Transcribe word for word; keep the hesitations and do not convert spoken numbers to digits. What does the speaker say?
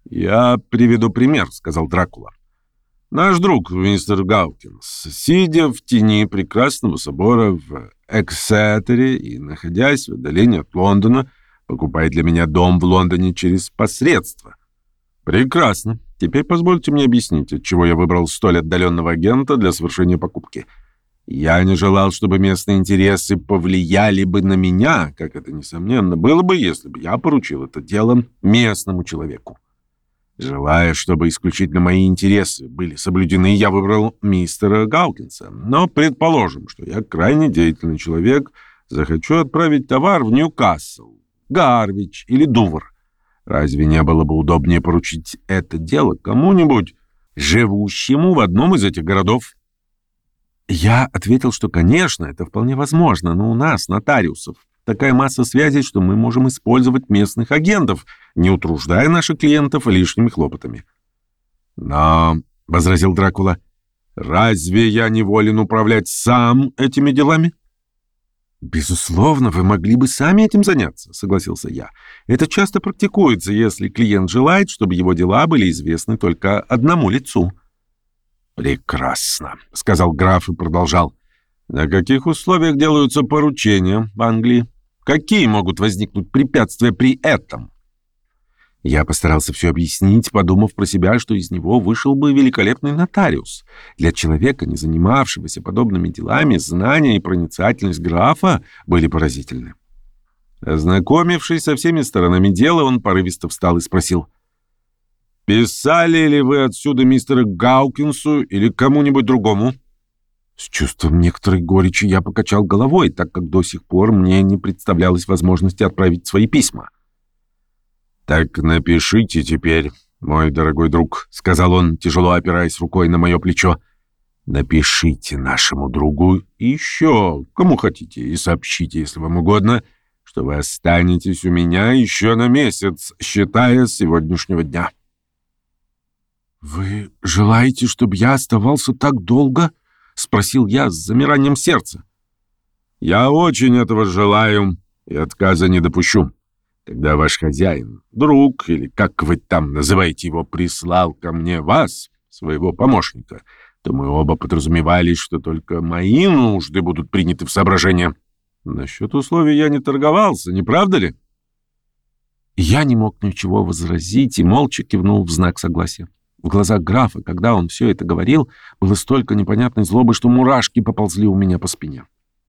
«Я приведу пример», — сказал Дракула. «Наш друг, мистер Гаукинс, сидя в тени прекрасного собора в Эксетере и находясь в отдалении от Лондона, покупает для меня дом в Лондоне через посредство. Прекрасно. Теперь позвольте мне объяснить, отчего я выбрал столь отдаленного агента для совершения покупки. Я не желал, чтобы местные интересы повлияли бы на меня, как это, несомненно, было бы, если бы я поручил это дело местному человеку. Желая, чтобы исключительно мои интересы были соблюдены, я выбрал мистера Гаукинса. Но предположим, что я крайне деятельный человек, захочу отправить товар в Ньюкасл, Гарвич или Дувр. Разве не было бы удобнее поручить это дело кому-нибудь, живущему в одном из этих городов? Я ответил, что, конечно, это вполне возможно, но у нас, нотариусов, такая масса связей, что мы можем использовать местных агентов, не утруждая наших клиентов лишними хлопотами. «Но», — возразил Дракула, — «разве я не волен управлять сам этими делами?» «Безусловно, вы могли бы сами этим заняться», — согласился я. «Это часто практикуется, если клиент желает, чтобы его дела были известны только одному лицу». «Прекрасно», — сказал граф и продолжал. «На каких условиях делаются поручения в Англии? Какие могут возникнуть препятствия при этом?» Я постарался все объяснить, подумав про себя, что из него вышел бы великолепный нотариус. Для человека, не занимавшегося подобными делами, знания и проницательность графа были поразительны. Ознакомившись со всеми сторонами дела, он порывисто встал и спросил: «Писали ли вы отсюда мистеру Гаукинсу или кому-нибудь другому?» С чувством некоторой горечи я покачал головой, так как до сих пор мне не представлялось возможности отправить свои письма. «Так напишите теперь, мой дорогой друг», — сказал он, тяжело опираясь рукой на мое плечо. «Напишите нашему другу еще, кому хотите, и сообщите, если вам угодно, что вы останетесь у меня еще на месяц, считая с сегодняшнего дня». «Вы желаете, чтобы я оставался так долго?» — спросил я с замиранием сердца. «Я очень этого желаю и отказа не допущу. Когда ваш хозяин, друг, или как вы там называете его, прислал ко мне вас, своего помощника, то мы оба подразумевали, что только мои нужды будут приняты в соображение. Насчет условий я не торговался, не правда ли?» Я не мог ничего возразить и молча кивнул в знак согласия. В глазах графа, когда он все это говорил, было столько непонятной злобы, что мурашки поползли у меня по спине.